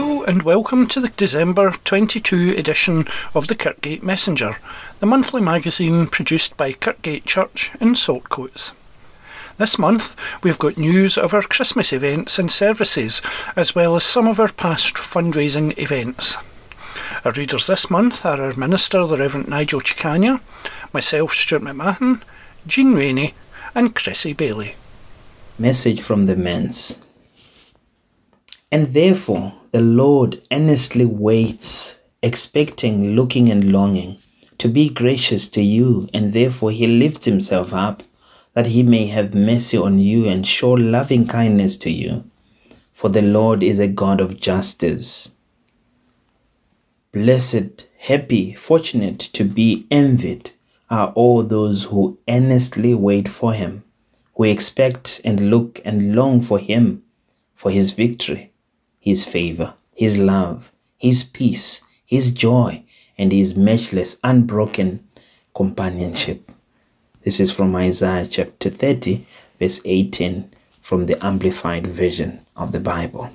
Hello and welcome to the December 22 edition of the Kirkgate Messenger, the monthly magazine produced by Kirkgate Church in Saltcoats. This month we've got news of our Christmas events and services, as well as some of our past fundraising events. Our readers this month are our Minister, the Reverend Nigel Chicania, myself, Stuart McMahon, Jean Rainey and Chrissy Bailey. Message from the Men's. And therefore the Lord earnestly waits, expecting, looking and longing, to be gracious to you, and therefore he lifts himself up, that he may have mercy on you and show loving kindness to you. For the Lord is a God of justice. Blessed, happy, fortunate to be envied are all those who earnestly wait for him, who expect and look and long for him, for his victory, his favor, his love, his peace, his joy, and his matchless, unbroken companionship. This is from Isaiah chapter 30, verse 18, from the Amplified Version of the Bible.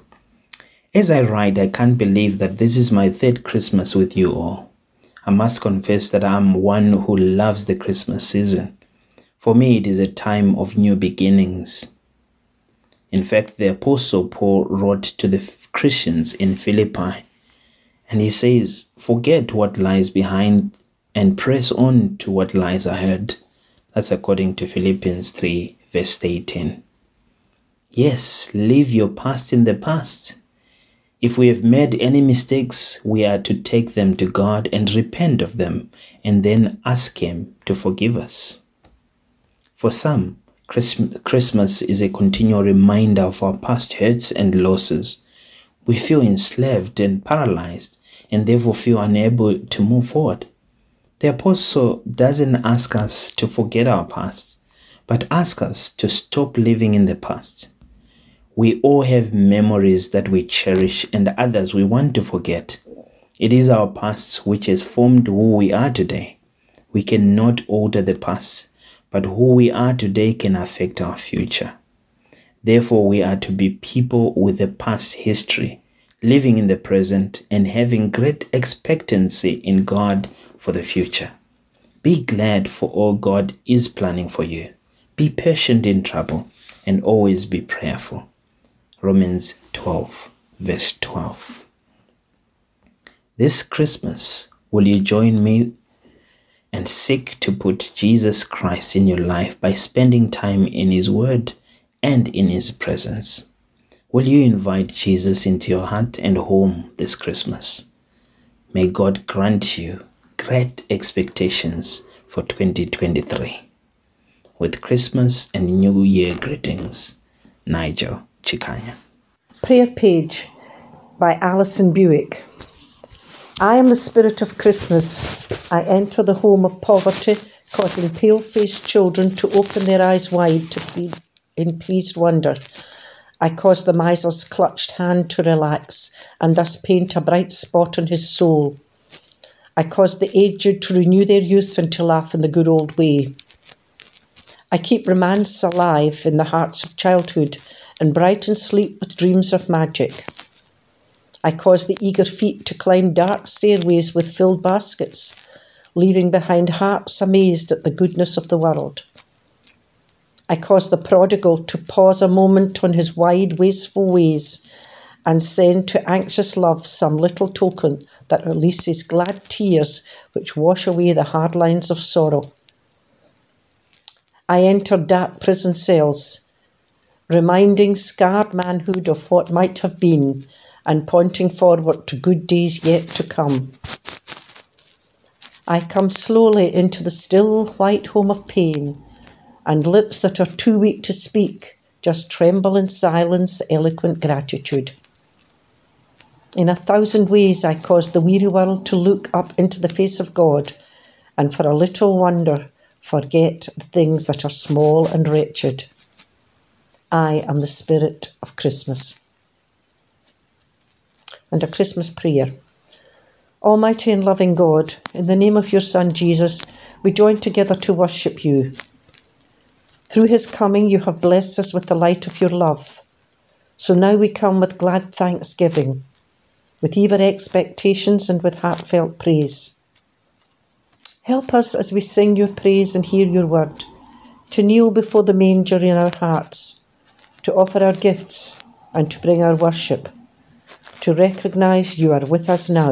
As I write, I can't believe that this is my third Christmas with you all. I must confess that I'm one who loves the Christmas season. For me, it is a time of new beginnings. In fact, the Apostle Paul wrote to the Christians in Philippi, and he says, forget what lies behind and press on to what lies ahead. That's according to Philippians 3, verse 18. Yes, leave your past in the past. If we have made any mistakes, we are to take them to God and repent of them, and then ask him to forgive us. For some, Christmas is a continual reminder of our past hurts and losses. We feel enslaved and paralyzed, and therefore feel unable to move forward. The Apostle doesn't ask us to forget our past, but asks us to stop living in the past. We all have memories that we cherish and others we want to forget. It is our past which has formed who we are today. We cannot alter the past, but who we are today can affect our future. Therefore, we are to be people with a past history, living in the present and having great expectancy in God for the future. Be glad for all God is planning for you. Be patient in trouble and always be prayerful. Romans 12, verse 12. This Christmas, will you join me and seek to put Jesus Christ in your life by spending time in his word and in his presence? Will you invite Jesus into your heart and home this Christmas? May God grant you great expectations for 2023. With Christmas and New Year greetings, Nigel Chicania. Prayer page by Alison Buick. I am the spirit of Christmas. I enter the home of poverty, causing pale-faced children to open their eyes wide to feed in pleased wonder. I cause the miser's clutched hand to relax, and thus paint a bright spot on his soul. I cause the aged to renew their youth and to laugh in the good old way. I keep romance alive in the hearts of childhood, and brighten sleep with dreams of magic. I cause the eager feet to climb dark stairways with filled baskets, leaving behind hearts amazed at the goodness of the world. I cause the prodigal to pause a moment on his wide, wasteful ways and send to anxious love some little token that releases glad tears which wash away the hard lines of sorrow. I enter dark prison cells, reminding scarred manhood of what might have been and pointing forward to good days yet to come. I come slowly into the still white home of pain, and lips that are too weak to speak just tremble in silence, eloquent gratitude. In 1,000 ways I cause the weary world to look up into the face of God, and for a little wonder forget the things that are small and wretched. I am the spirit of Christmas. And a Christmas prayer. Almighty and loving God, in the name of your Son Jesus, we join together to worship you. Through his coming, you have blessed us with the light of your love. So now we come with glad thanksgiving, with eager expectations and with heartfelt praise. Help us as we sing your praise and hear your word, to kneel before the manger in our hearts, to offer our gifts and to bring our worship, to recognise you are with us now.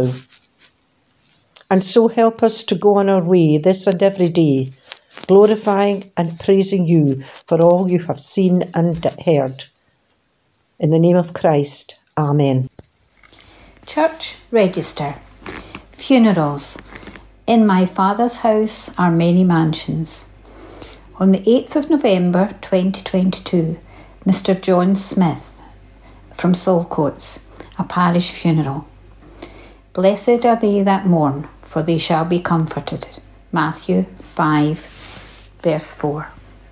And so help us to go on our way this and every day, glorifying and praising you for all you have seen and heard. In the name of Christ, Amen. Church Register. Funerals. In my Father's house are many mansions. On the 8th of November 2022, Mr. John Smith from Saltcoats, a parish funeral. Blessed are they that mourn, for they shall be comforted. Matthew 5, verse 4.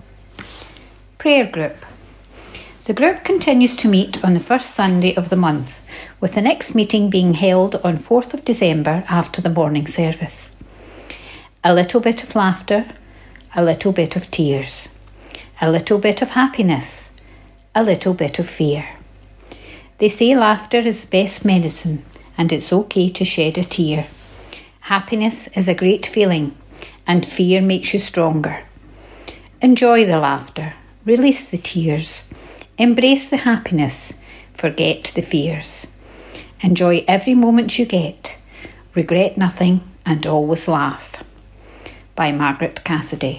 Prayer Group. The group continues to meet on the first Sunday of the month, with the next meeting being held on 4th of December after the morning service. A little bit of laughter, a little bit of tears, a little bit of happiness, a little bit of fear. They say laughter is the best medicine, and it's okay to shed a tear. Happiness is a great feeling, and fear makes you stronger. Enjoy the laughter, release the tears, embrace the happiness, forget the fears. Enjoy every moment you get, regret nothing, and always laugh. By Margaret Cassidy.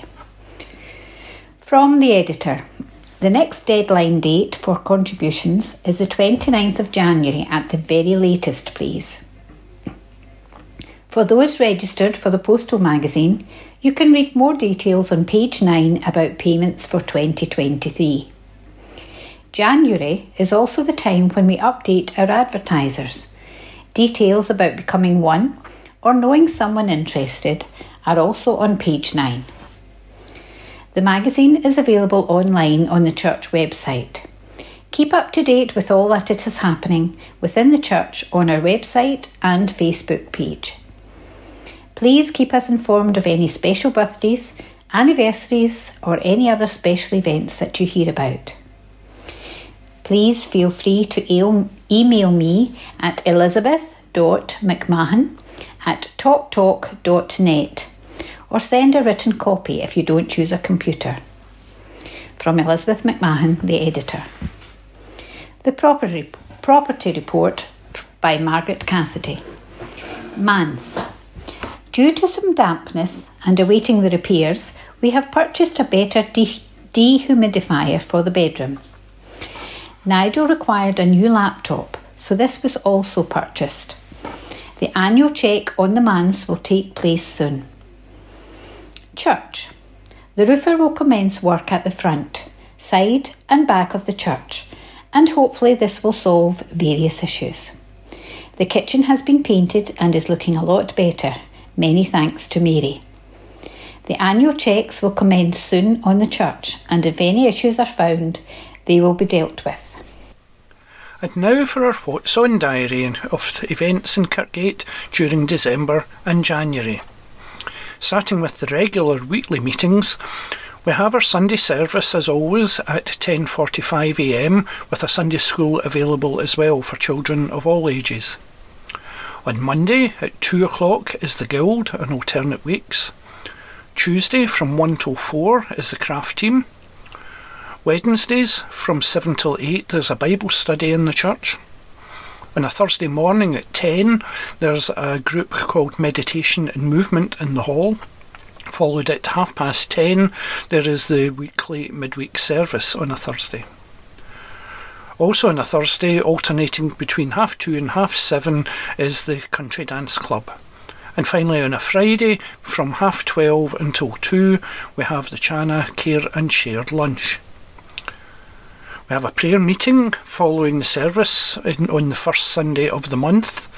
From the editor. The next deadline date for contributions is the 29th of January at the very latest, please. For those registered for the postal magazine, you can read more details on page 9 about payments for 2023. January is also the time when we update our advertisers. Details about becoming one or knowing someone interested are also on page 9. The magazine is available online on the church website. Keep up to date with all that it is happening within the church on our website and Facebook page. Please keep us informed of any special birthdays, anniversaries or any other special events that you hear about. Please feel free to email me at elizabeth.mcmahon@talktalk.net or send a written copy if you don't choose a computer. From Elizabeth McMahon, the editor. The property report by Margaret Cassidy. Manse. Due to some dampness and awaiting the repairs, we have purchased a better dehumidifier for the bedroom. Nigel required a new laptop, so this was also purchased. The annual check on the manse will take place soon. Church. The roofer will commence work at the front, side and back of the church, and hopefully this will solve various issues. The kitchen has been painted and is looking a lot better, many thanks to Mary. The annual checks will commence soon on the church, and if any issues are found, they will be dealt with. And now for our What's On diary of events in Kirkgate during December and January. Starting with the regular weekly meetings, we have our Sunday service as always at 10:45am with a Sunday school available as well for children of all ages. On Monday at 2 o'clock is the Guild on alternate weeks. Tuesday from 1 till 4 is the craft team. Wednesdays from 7 till 8 there's a Bible study in the church. On a Thursday morning at 10 there's a group called Meditation and Movement in the hall. Followed at 10:30 there is the weekly midweek service on a Thursday. Also on a Thursday, alternating between 2:30 and 7:30 is the Country Dance Club. And finally on a Friday from 12:30 until 2 we have the Chana Care and Shared Lunch. We have a prayer meeting following the service on the first Sunday of the month.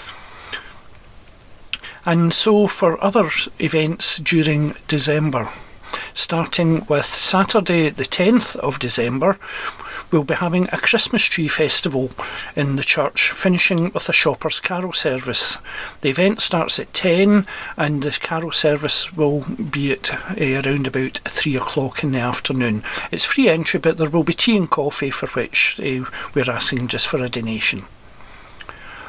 And so for other events during December, starting with Saturday the 10th of December, we'll be having a Christmas tree festival in the church, finishing with a Shoppers Carol service. The event starts at 10 and the carol service will be at around about 3 o'clock in the afternoon. It's free entry, but there will be tea and coffee for which we're asking just for a donation.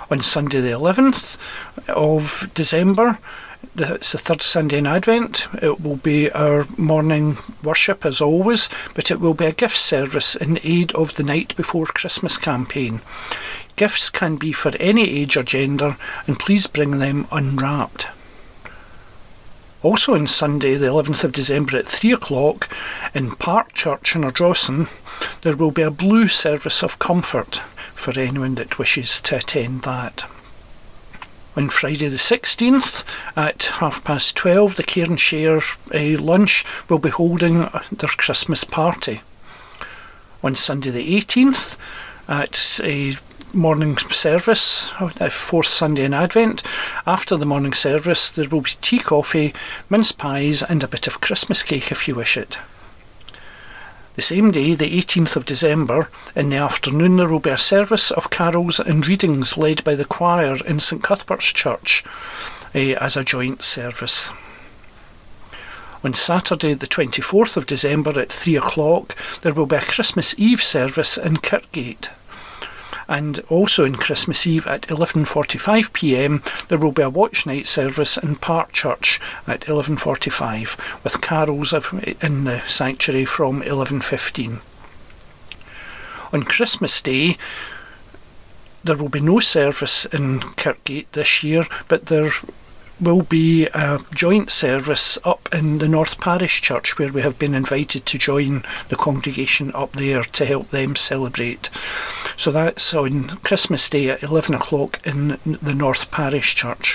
On Sunday the 11th of December, it's the third Sunday in Advent, it will be our morning worship as always, but it will be a gift service in aid of the Night Before Christmas campaign. Gifts can be for any age or gender, and please bring them unwrapped. Also on Sunday the 11th of December at 3 o'clock in Park Church in Ardrossan, there will be a blue service of comfort for anyone that wishes to attend that. On Friday the 16th at 12:30, the Care and Share lunch will be holding their Christmas party. On Sunday the 18th at a morning service, the fourth Sunday in Advent, after the morning service there will be tea, coffee, mince pies and a bit of Christmas cake if you wish it. The same day, the 18th of December, in the afternoon there will be a service of carols and readings led by the choir in St Cuthbert's Church as a joint service. On Saturday the 24th of December at 3 o'clock there will be a Christmas Eve service in Kirkgate. And also on Christmas Eve at 11:45pm there will be a watch night service in Park Church at 11:45 with carols in the sanctuary from 11:15. On Christmas Day there will be no service in Kirkgate this year, but there will be a joint service up in the North Parish Church where we have been invited to join the congregation up there to help them celebrate. So that's on Christmas Day at 11 o'clock in the North Parish Church.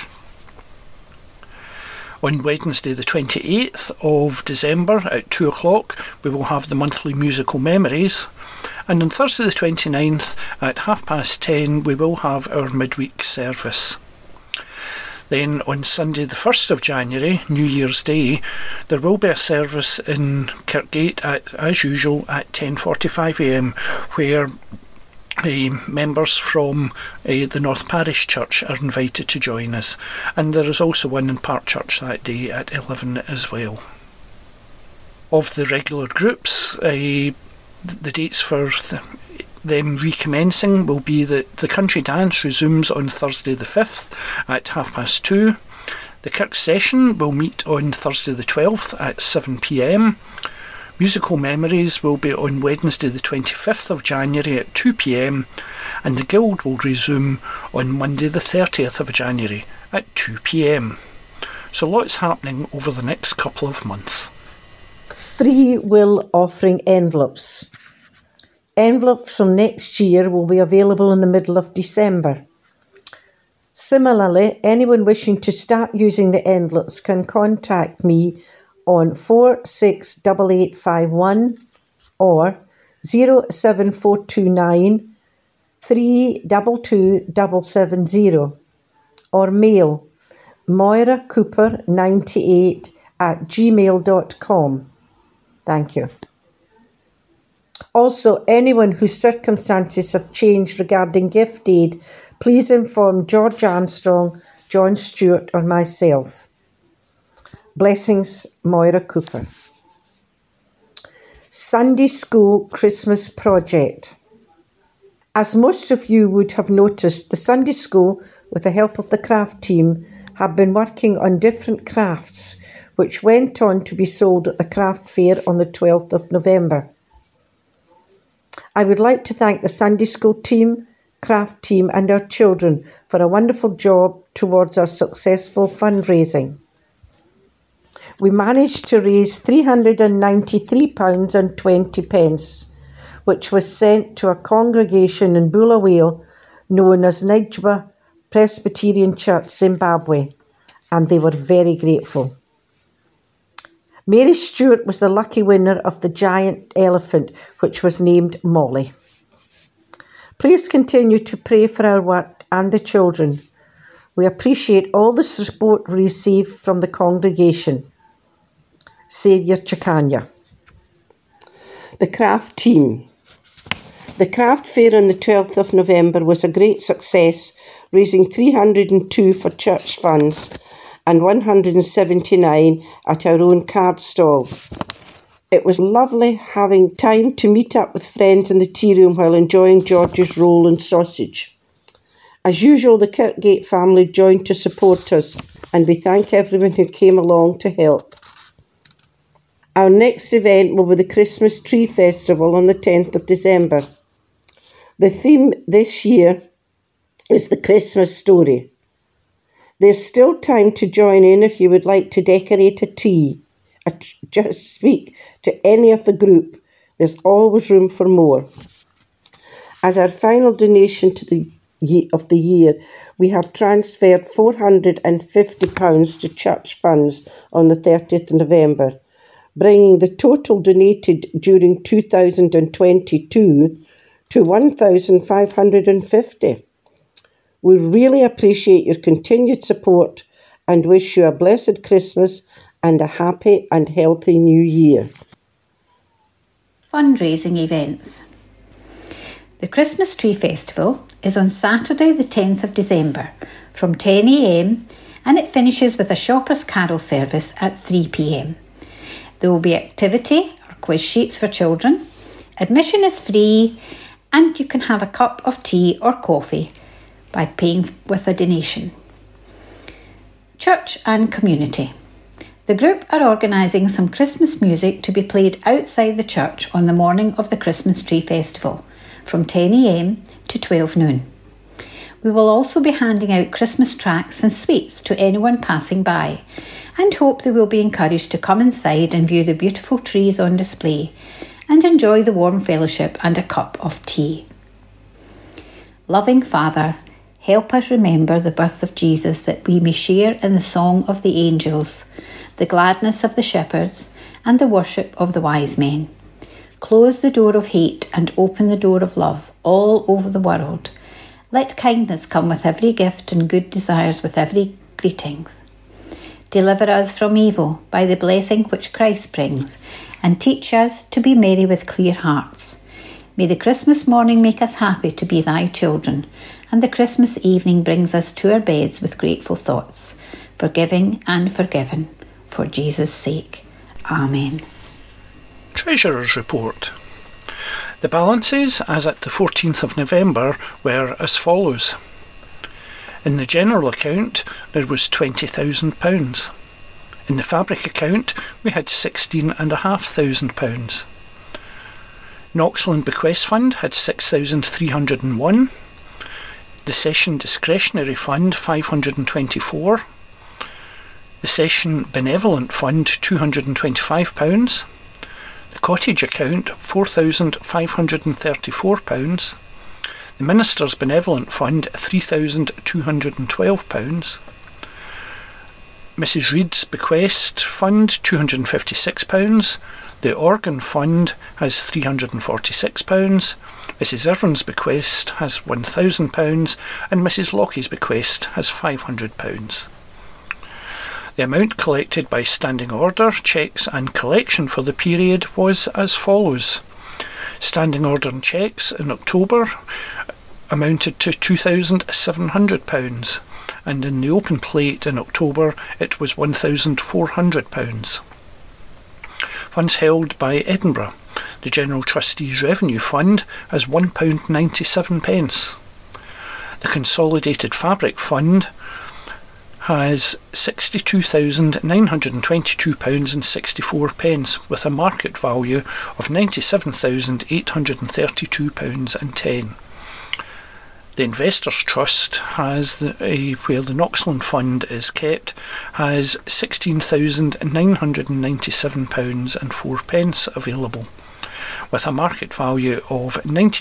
On Wednesday the 28th of December at 2 o'clock we will have the monthly musical memories, and on Thursday the 29th at 10:30 we will have our midweek service. Then on Sunday the 1st of January, New Year's Day, there will be a service in Kirkgate as usual at 10:45am where members from the North Parish Church are invited to join us, and there is also one in Park Church that day at 11 as well. Of the regular groups, the dates for them recommencing will be that the country dance resumes on Thursday the 5th at 2:30. The Kirk session will meet on Thursday the 12th at 7pm. Musical memories will be on Wednesday the 25th of January at 2pm, and the Guild will resume on Monday the 30th of January at 2pm. So lots happening over the next couple of months. Free will offering envelopes. Envelopes from next year will be available in the middle of December. Similarly, anyone wishing to start using the envelopes can contact me on 468851 or 07429 322770 or mail moiracooper98@gmail.com. Thank you. Also, anyone whose circumstances have changed regarding gift aid, please inform George Armstrong, John Stewart or myself. Blessings, Moira Cooper. Sunday School Christmas Project. As most of you would have noticed, the Sunday School, with the help of the craft team, have been working on different crafts which went on to be sold at the craft fair on the 12th of November. I would like to thank the Sunday School team, craft team and our children for a wonderful job towards our successful fundraising. We managed to raise £393.20, which was sent to a congregation in Bulawayo known as Nijba Presbyterian Church, Zimbabwe, and they were very grateful. Mary Stewart was the lucky winner of the giant elephant, which was named Molly. Please continue to pray for our work and the children. We appreciate all the support we receive from the congregation. Saviour Chikanya. The craft team. The craft fair on the 12th of November was a great success, raising 302 for church funds and 179 at our own card stall. It was lovely having time to meet up with friends in the tea room while enjoying George's roll and sausage. As usual, the Kirkgate family joined to support us, and we thank everyone who came along to help. Our next event will be the Christmas Tree Festival on the 10th of December. The theme this year is the Christmas story. There's still time to join in if you would like to decorate a tree. Just speak to any of the group. There's always room for more. As our final donation to the year, we have transferred £450 to church funds on the 30th of November, bringing the total donated during 2022 to £1,550. We really appreciate your continued support and wish you a blessed Christmas and a happy and healthy new year. Fundraising events. The Christmas Tree Festival is on Saturday the 10th of December from 10 a.m. and it finishes with a shoppers carol service at 3 p.m. There will be activity or quiz sheets for children. Admission is free and you can have a cup of tea or coffee by paying with a donation. Church and community. The group are organising some Christmas music to be played outside the church on the morning of the Christmas Tree Festival from 10 a.m. to 12 noon. We will also be handing out Christmas tracts and sweets to anyone passing by and hope they will be encouraged to come inside and view the beautiful trees on display and enjoy the warm fellowship and a cup of tea. Loving Father, help us remember the birth of Jesus, that we may share in the song of the angels, the gladness of the shepherds, and the worship of the wise men. Close the door of hate and open the door of love all over the world. Let kindness come with every gift and good desires with every greeting. Deliver us from evil by the blessing which Christ brings, and teach us to be merry with clear hearts. May the Christmas morning make us happy to be thy children, and the Christmas evening brings us to our beds with grateful thoughts, forgiving and forgiven, for Jesus' sake. Amen. Treasurer's Report. The balances as at the 14th of November were as follows. In the general account there was £20,000. In the fabric account we had £16,500. Knoxland Bequest Fund had 6,301. The Session Discretionary Fund 524. The Session Benevolent Fund £225. The Cottage account £4,534. The Minister's Benevolent Fund £3,212. Mrs Reed's Bequest Fund £256. The Organ Fund has £346. Mrs Irvin's Bequest has £1,000 and Mrs Lockie's Bequest has £500. The amount collected by standing order, cheques and collection for the period was as follows. Standing order and cheques in October amounted to £2,700 and in the open plate in October it was £1,400. Funds held by Edinburgh. The General Trustees Revenue Fund has £1.97. The Consolidated Fabric Fund has £62,922.64 with a market value of £97,832.10. The Investors Trust has, where the Knoxland Fund is kept, has £16,997.04 available, with a market value of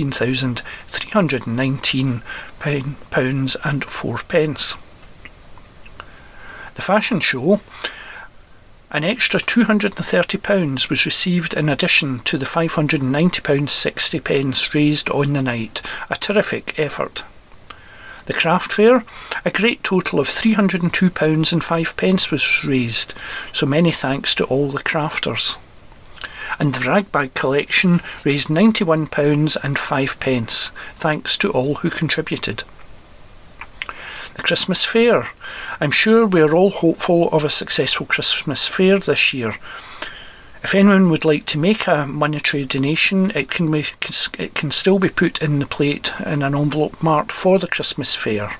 £19,319.04. The Fashion Show, an extra £230 was received in addition to the £590.60 raised on the night, a terrific effort. The Craft Fair, a great total of £302.05 was raised, so many thanks to all the crafters. And the Ragbag Collection raised £91.05, thanks to all who contributed. The Christmas Fair. I'm sure we are all hopeful of a successful Christmas Fair this year. If anyone would like to make a monetary donation, it can still be put in the plate in an envelope marked for the Christmas fair.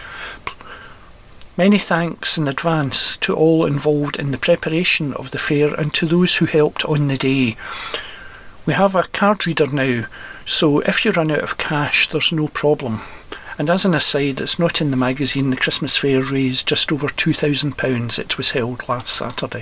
Many thanks in advance to all involved in the preparation of the fair and to those who helped on the day. We have a card reader now, so if you run out of cash, there's no problem. And as an aside, it's not in the magazine, the Christmas fair raised just over £2,000. It was held last Saturday.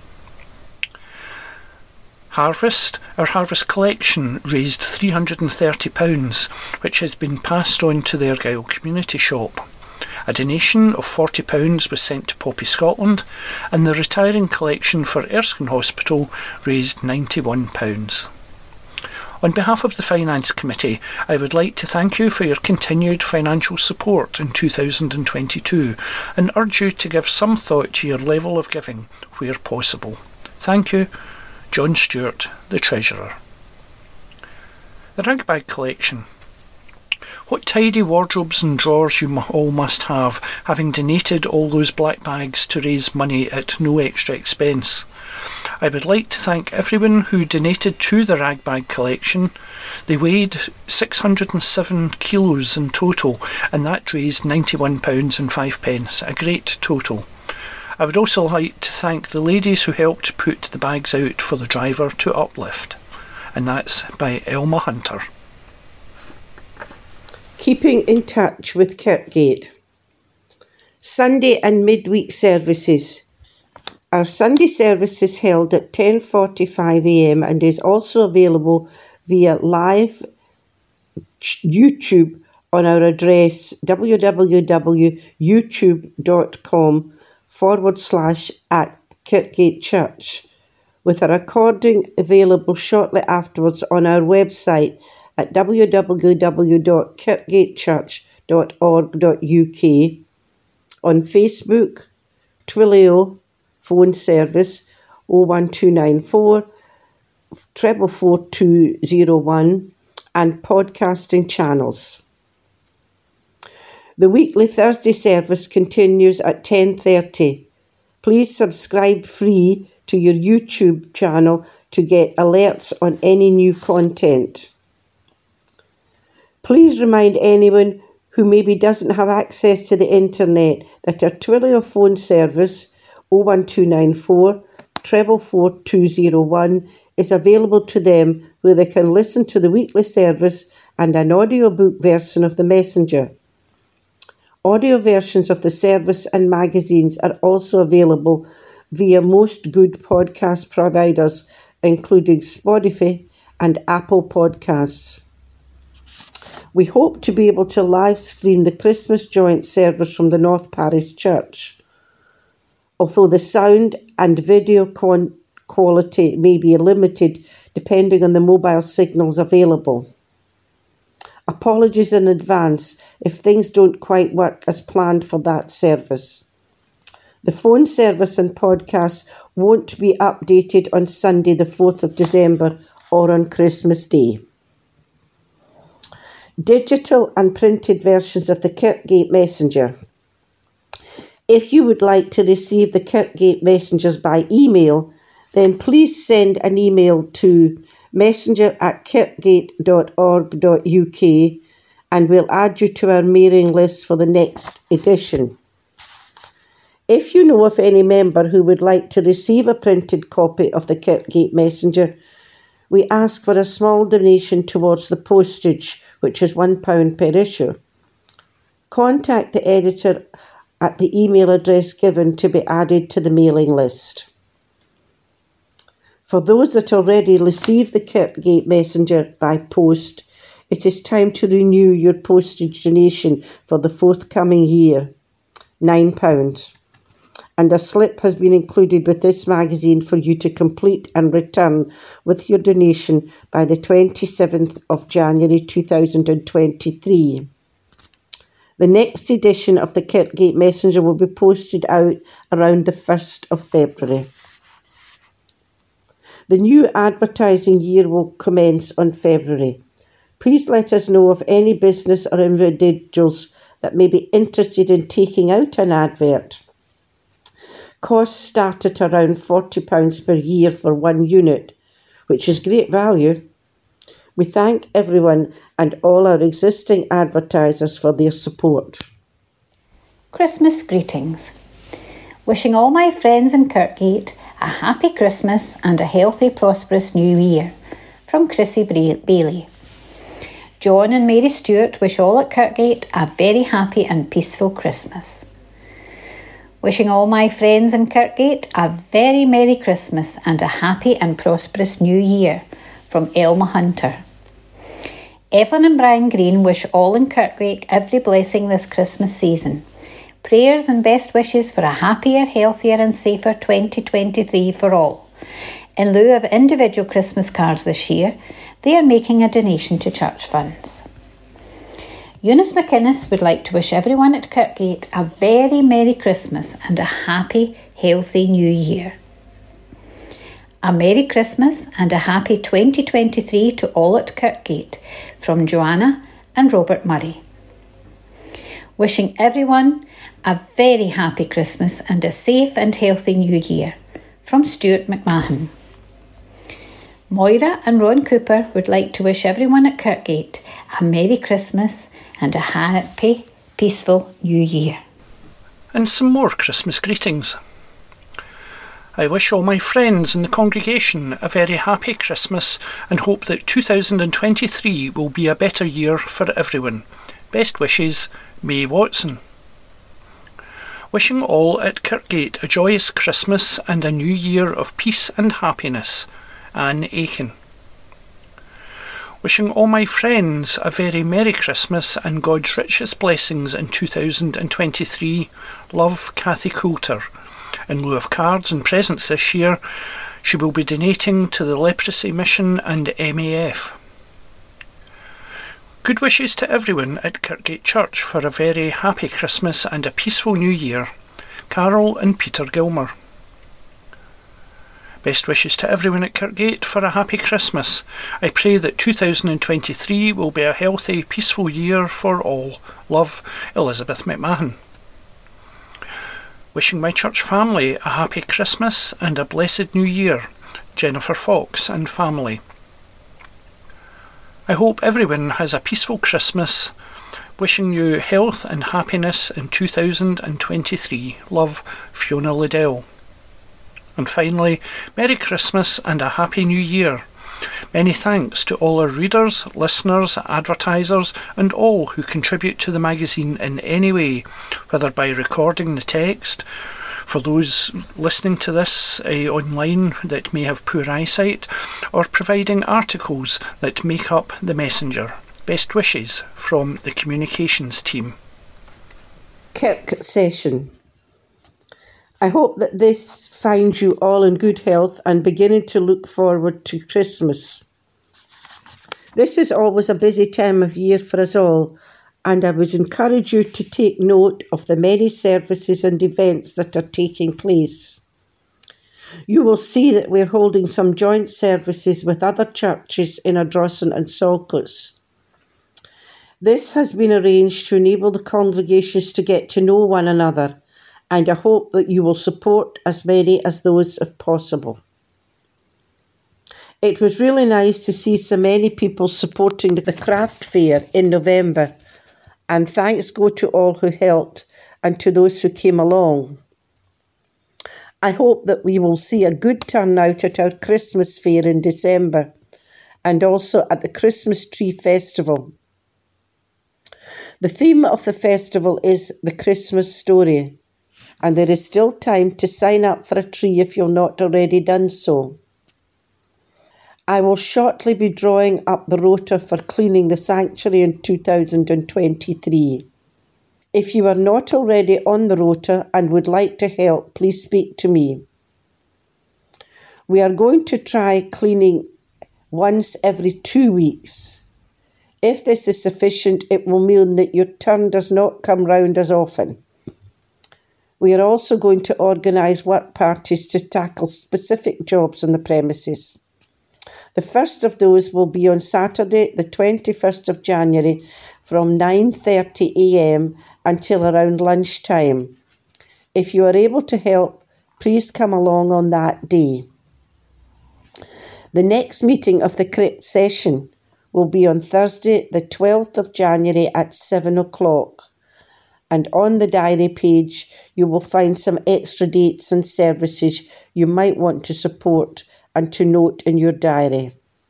Harvest, our harvest collection, raised £330, which has been passed on to the Argyll Community Shop. A donation of £40 was sent to Poppy Scotland, and the retiring collection for Erskine Hospital raised £91. On behalf of the Finance Committee, I would like to thank you for your continued financial support in 2022 and urge you to give some thought to your level of giving where possible. Thank you. John Stewart, the Treasurer. The Ragbag Collection. What tidy wardrobes and drawers you all must have, having donated all those black bags to raise money at no extra expense. I would like to thank everyone who donated to the Ragbag Collection. They weighed 607 kilos in total, and that raised £91.05, a great total. I would also like to thank the ladies who helped put the bags out for the driver to uplift. And that's by Elma Hunter. Keeping in touch with Kirkgate. Sunday and midweek services. Our Sunday service is held at 10:45am and is also available via live YouTube on our address www.youtube.com/@Kirkgate Church, with a recording available shortly afterwards on our website at www.kirkgatechurch.org.uk, on Facebook, Twilio, phone service 01294 444201, and podcasting channels. The weekly Thursday service continues at 10:30. Please subscribe free to your YouTube channel to get alerts on any new content. Please remind anyone who maybe doesn't have access to the internet that our Twilio phone service 01294 444201 is available to them, where they can listen to the weekly service and an audiobook version of the Messenger. Audio versions of the service and magazines are also available via most good podcast providers, including Spotify and Apple Podcasts. We hope to be able to live stream the Christmas joint service from the North Parish Church, although the sound and video quality may be limited depending on the mobile signals available. Apologies in advance if things don't quite work as planned for that service. The phone service and podcast won't be updated on Sunday the 4th of December or on Christmas Day. Digital and printed versions of the Kirkgate Messenger. If you would like to receive the Kirkgate Messengers by email, then please send an email to messenger@kirkgate.org.uk and we'll add you to our mailing list for the next edition. If you know of any member who would like to receive a printed copy of the Kirkgate Messenger, we ask for a small donation towards the postage, which is £1 per issue. Contact the editor at the email address given to be added to the mailing list. For those that already received the Kirkgate Messenger by post, it is time to renew your postage donation for the forthcoming year, £9. And a slip has been included with this magazine for you to complete and return with your donation by the 27th of January 2023. The next edition of the Kirkgate Messenger will be posted out around the 1st of February. The new advertising year will commence on February. Please let us know of any business or individuals that may be interested in taking out an advert. Costs start at around £40 per year for one unit, which is great value. We thank everyone and all our existing advertisers for their support. Christmas greetings. Wishing all my friends in Kirkgate a happy Christmas and a healthy, prosperous new year. From Chrissy Bailey. John and Mary Stewart wish all at Kirkgate a very happy and peaceful Christmas. Wishing all my friends in Kirkgate a very Merry Christmas and a happy and prosperous new year. From Elma Hunter. Evelyn and Brian Green wish all in Kirkgate every blessing this Christmas season. Prayers and best wishes for a happier, healthier and safer 2023 for all. In lieu of individual Christmas cards this year, they are making a donation to church funds. Eunice McInnes would like to wish everyone at Kirkgate a very Merry Christmas and a happy, healthy New Year. A Merry Christmas and a happy 2023 to all at Kirkgate from Joanna and Robert Murray. Wishing everyone a very happy Christmas and a safe and healthy New Year from Stuart McMahon. Moira and Ron Cooper would like to wish everyone at Kirkgate a Merry Christmas and a happy, peaceful New Year. And some more Christmas greetings. I wish all my friends in the congregation a very happy Christmas and hope that 2023 will be a better year for everyone. Best wishes, May Watson. Wishing all at Kirkgate a joyous Christmas and a new year of peace and happiness, Anne Aiken. Wishing all my friends a very Merry Christmas and God's richest blessings in 2023, love, Kathy Coulter. In lieu of cards and presents this year, she will be donating to the Leprosy Mission and MAF. Good wishes to everyone at Kirkgate Church for a very happy Christmas and a peaceful New Year, Carol and Peter Gilmer. Best wishes to everyone at Kirkgate for a happy Christmas. I pray that 2023 will be a healthy, peaceful year for all. Love, Elizabeth McMahon. Wishing my church family a happy Christmas and a blessed New Year, Jennifer Fox and family. I hope everyone has a peaceful Christmas. Wishing you health and happiness in 2023. Love, Fiona Liddell. And finally, Merry Christmas and a Happy New Year. Many thanks to all our readers, listeners, advertisers and all who contribute to the magazine in any way, whether by recording the text, for those listening to this online that may have poor eyesight, or providing articles that make up the messenger. Best wishes from the communications team. Kirk session. I hope that this finds you all in good health and beginning to look forward to Christmas. This is always a busy time of year for us all, and I would encourage you to take note of the many services and events that are taking place. You will see that we're holding some joint services with other churches in Ardrossan and Saltcoats. This has been arranged to enable the congregations to get to know one another, and I hope that you will support as many as those if possible. It was really nice to see so many people supporting the craft fair in November, and thanks go to all who helped and to those who came along. I hope that we will see a good turnout at our Christmas fair in December and also at the Christmas Tree Festival. The theme of the festival is The Christmas Story, and there is still time to sign up for a tree if you've not already done so. I will shortly be drawing up the rota for cleaning the sanctuary in 2023. If you are not already on the rota and would like to help, please speak to me. We are going to try cleaning once every 2 weeks. If this is sufficient, it will mean that your turn does not come round as often. We are also going to organise work parties to tackle specific jobs on the premises. The first of those will be on Saturday, the 21st of January, from 9:30 a.m. until around lunchtime. If you are able to help, please come along on that day. The next meeting of the crit session will be on Thursday, the 12th of January at 7 o'clock. And on the diary page, you will find some extra dates and services you might want to support and to note in your diary.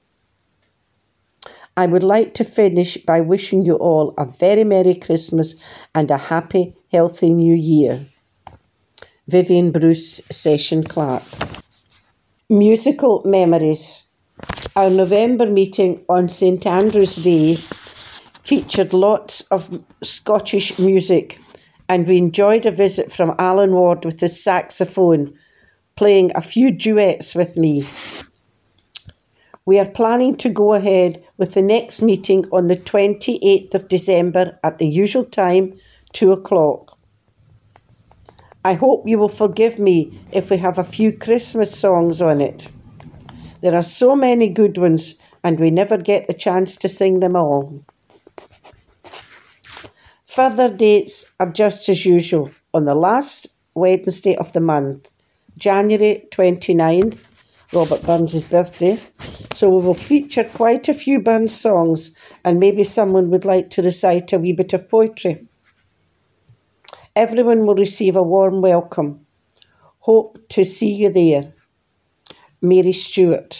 I would like to finish by wishing you all a very Merry Christmas and a happy, healthy New Year. Vivian Bruce, Session Clerk. Musical memories. Our November meeting on St Andrew's Day featured lots of Scottish music, and we enjoyed a visit from Alan Ward with his saxophone, playing a few duets with me. We are planning to go ahead with the next meeting on the 28th of December at the usual time, 2 o'clock. I hope you will forgive me if we have a few Christmas songs on it. There are so many good ones, and we never get the chance to sing them all. Further dates are just as usual on the last Wednesday of the month, January 29th, Robert Burns' birthday. So we will feature quite a few Burns songs, and maybe someone would like to recite a wee bit of poetry. Everyone will receive a warm welcome. Hope to see you there. Mary Stewart.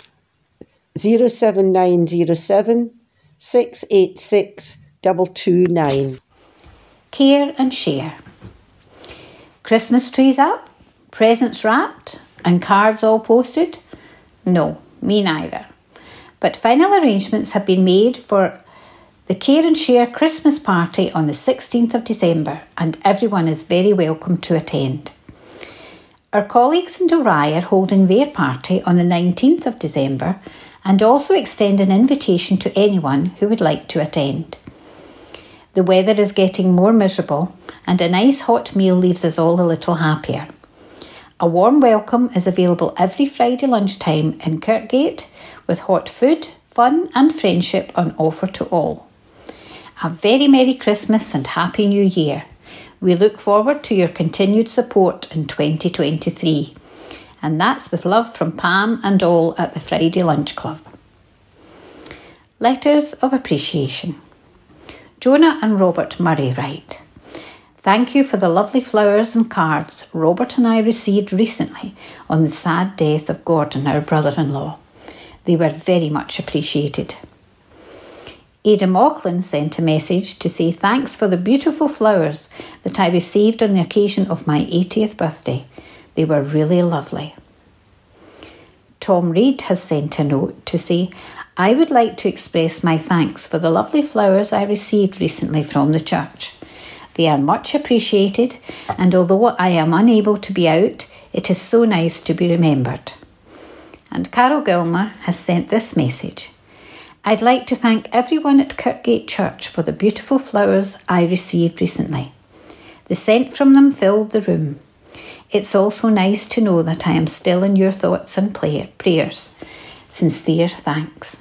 07907 686 229. Care and share. Christmas trees up, presents wrapped, and cards all posted? No, me neither. But final arrangements have been made for the Care and Share Christmas party on the 16th of December, and everyone is very welcome to attend. Our colleagues in Dalry are holding their party on the 19th of December and also extend an invitation to anyone who would like to attend. The weather is getting more miserable, and a nice hot meal leaves us all a little happier. A warm welcome is available every Friday lunchtime in Kirkgate, with hot food, fun and friendship on offer to all. A very Merry Christmas and Happy New Year. We look forward to your continued support in 2023. And that's with love from Pam and all at the Friday Lunch Club. Letters of Appreciation. Jonah and Robert Murray write, "Thank you for the lovely flowers and cards Robert and I received recently on the sad death of Gordon, our brother-in-law. They were very much appreciated." Ada Mauchlan sent a message to say thanks for the beautiful flowers that I received on the occasion of my 80th birthday. They were really lovely. Tom Reid has sent a note to say, "I would like to express my thanks for the lovely flowers I received recently from the church. They are much appreciated, and although I am unable to be out, it is so nice to be remembered." And Carol Gilmer has sent this message. "I'd like to thank everyone at Kirkgate Church for the beautiful flowers I received recently. The scent from them filled the room. It's also nice to know that I am still in your thoughts and prayers. Sincere thanks."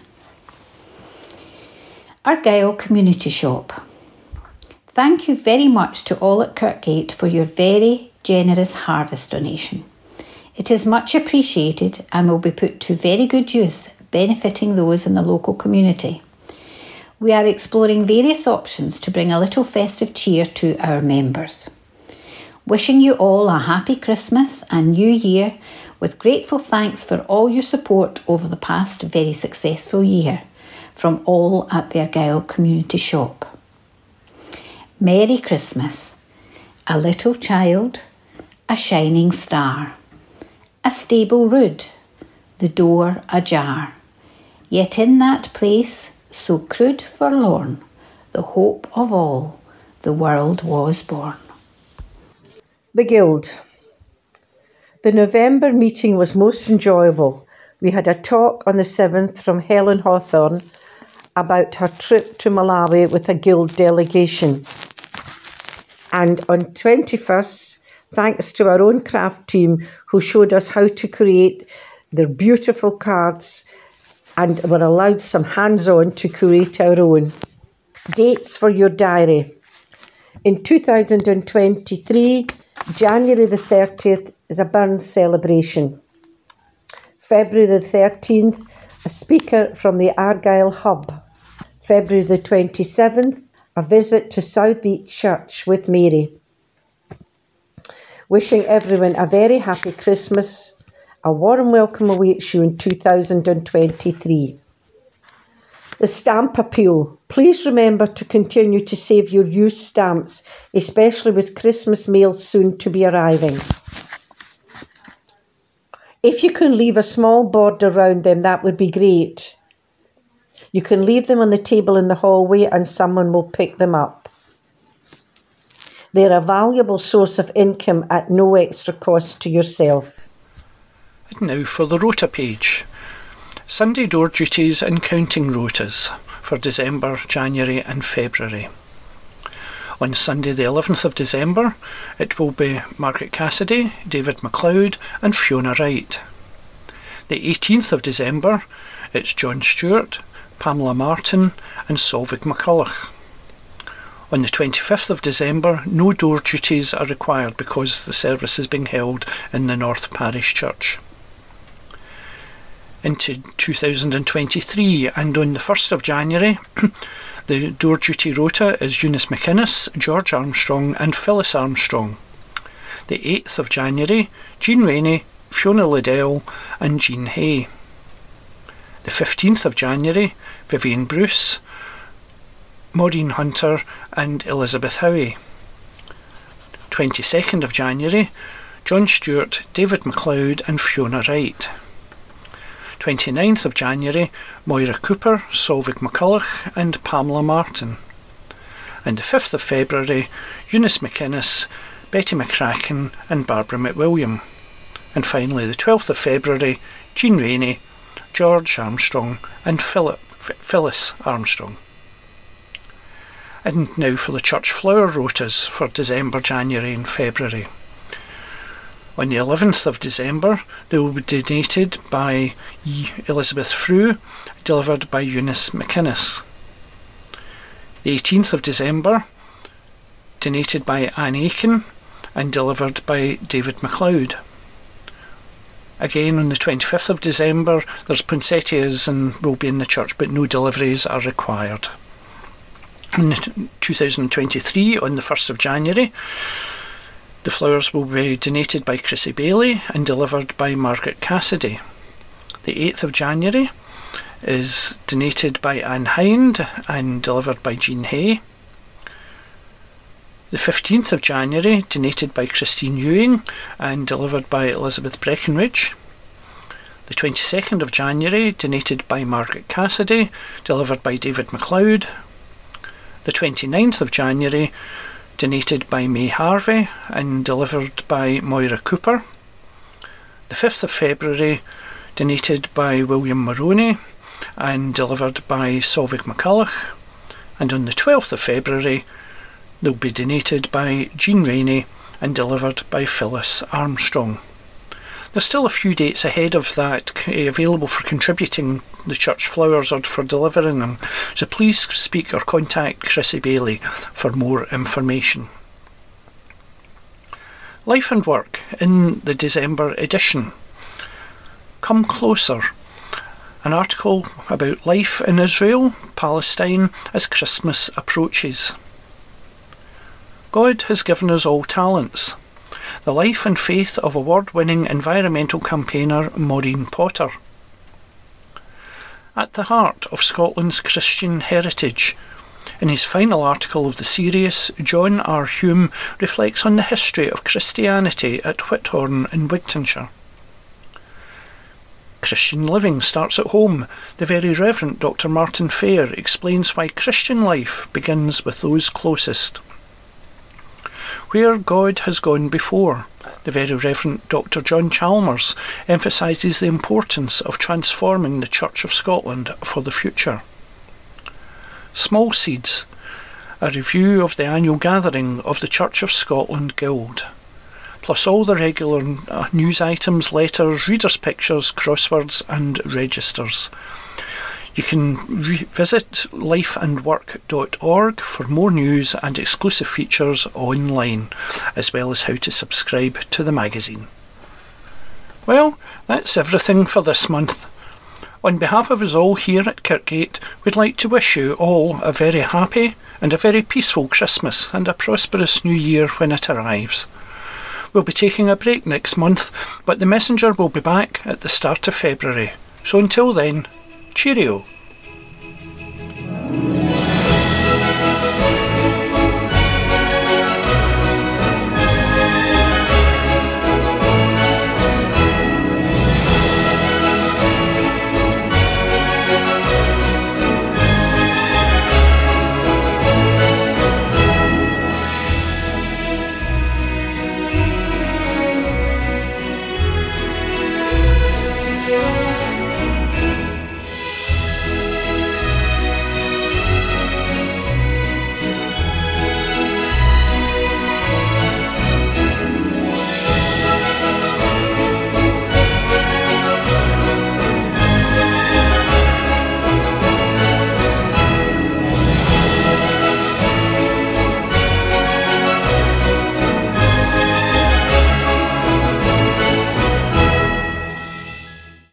Argyll Community Shop. Thank you very much to all at Kirkgate for your very generous harvest donation. It is much appreciated and will be put to very good use, benefiting those in the local community. We are exploring various options to bring a little festive cheer to our members. Wishing you all a happy Christmas and New Year, with grateful thanks for all your support over the past very successful year, from all at the Argyll Community Shop. Merry Christmas. A little child, a shining star, a stable rood, the door ajar. Yet in that place, so crude forlorn, the hope of all, the world was born. The Guild. The November meeting was most enjoyable. We had a talk on the 7th from Helen Hawthorne about her trip to Malawi with a Guild delegation. And on 21st, thanks to our own craft team who showed us how to create their beautiful cards and were allowed some hands-on to create our own. Dates for your diary. In 2023, January the 30th is a Burns celebration. February the 13th, a speaker from the Argyle Hub. February the 27th, a visit to South Beach Church with Mary. Wishing everyone a very happy Christmas. A warm welcome awaits you in 2023. The stamp appeal. Please remember to continue to save your used stamps, especially with Christmas mail soon to be arriving. If you can leave a small border around them, that would be great. You can leave them on the table in the hallway and someone will pick them up. They're a valuable source of income at no extra cost to yourself. And now for the rota page. Sunday door duties and counting rotas for December, January and February. On Sunday the 11th of December, it will be Margaret Cassidy, David MacLeod and Fiona Wright. The 18th of December, it's John Stewart, Pamela Martin and Solveig McCulloch. On the 25th of December, no door duties are required because the service is being held in the North Parish Church. Into 2023, and on the 1st of January, the door duty rota is Eunice McInnes, George Armstrong and Phyllis Armstrong. The 8th of January, Jean Rainey, Fiona Liddell and Jean Hay. The 15th of January, Vivian Bruce, Maureen Hunter and Elizabeth Howie. 22nd of January, John Stewart, David MacLeod and Fiona Wright. 29th of January, Moira Cooper, Solveig McCulloch and Pamela Martin. And the 5th of February, Eunice McInnes, Betty McCracken and Barbara McWilliam. And finally the 12th of February, Jean Rainey, George Armstrong and Phyllis Armstrong. And now for the church flower rotas for December, January and February. On the 11th of December, they will be donated by Elizabeth Frew, delivered by Eunice McInnes. The 18th of December, donated by Anne Aiken and delivered by David MacLeod. Again on the 25th of December, there's poinsettias and will be in the church, but no deliveries are required. In 2023, on the 1st of January, the flowers will be donated by Chrissy Bailey and delivered by Margaret Cassidy. The 8th of January is donated by Anne Hind and delivered by Jean Hay. The 15th of January, donated by Christine Ewing and delivered by Elizabeth Breckenridge. The 22nd of January, donated by Margaret Cassidy, delivered by David MacLeod. The 29th of January, donated by May Harvey and delivered by Moira Cooper. The 5th of February, donated by William Maroney and delivered by Solveig McCulloch. And on the 12th of February, they'll be donated by Jean Rainey and delivered by Phyllis Armstrong. There's still a few dates ahead of that available for contributing the church flowers or for delivering them, so please speak or contact Chrissy Bailey for more information. Life and work in the December edition. Come Closer, an article about life in Israel, Palestine as Christmas approaches. God has given us all talents. The life and faith of award-winning environmental campaigner Maureen Potter. At the heart of Scotland's Christian heritage. In his final article of the series, John R. Hume reflects on the history of Christianity at Whithorn in Wigtonshire. Christian living starts at home. The Very Reverend Dr. Martin Fair explains why Christian life begins with those closest. Where God has gone before, the Very Reverend Dr. John Chalmers emphasises the importance of transforming the Church of Scotland for the future. Small Seeds, a review of the annual gathering of the Church of Scotland Guild, plus all the regular news items, letters, readers' pictures, crosswords and registers. You can visit lifeandwork.org for more news and exclusive features online, as well as how to subscribe to the magazine. Well, that's everything for this month. On behalf of us all here at Kirkgate, we'd like to wish you all a very happy and a very peaceful Christmas and a prosperous New Year when it arrives. We'll be taking a break next month, but the Messenger will be back at the start of February. So until then, cheerio.